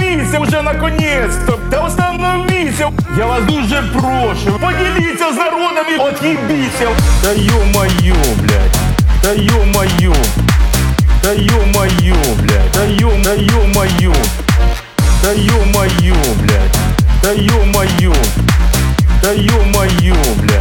Остановіться вже наконець-то! Та остановіться! Я вас дуже прошу! Поділіться з народом і от'їбіться! Да ё-моё, блядь! Да ё-моё! Да ё-моё, блядь! Да ё-моё! Да ё-моё, блядь! Да ё-моё! Да ё-моё, блядь!